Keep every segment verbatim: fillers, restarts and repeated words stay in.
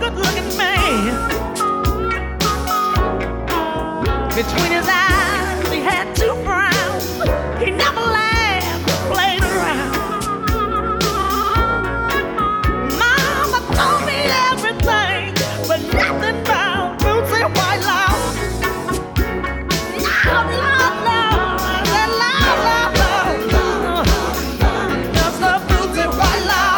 good-looking man. Between his eyes, he had two frowns. He never laughed or played around. Mama told me everything, but nothing about roots and white law. No, no, no, no, no, no, no. Just the roots and white law.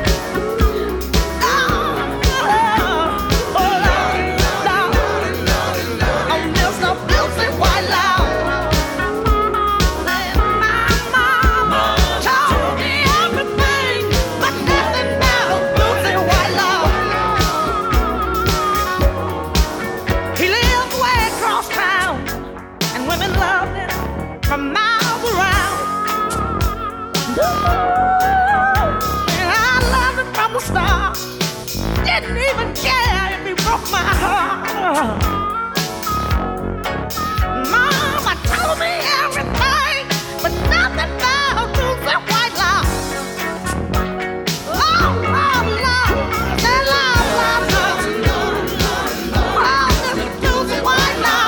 From miles around. And I loved him from the start. Didn't even care if he broke my heart. Mama told me everything, but nothing about roots and white law. Lord, Lord, Lord, say Lord, Lord, Lord. Oh, this roots and white law.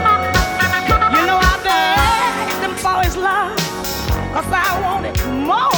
Cause I wanted more.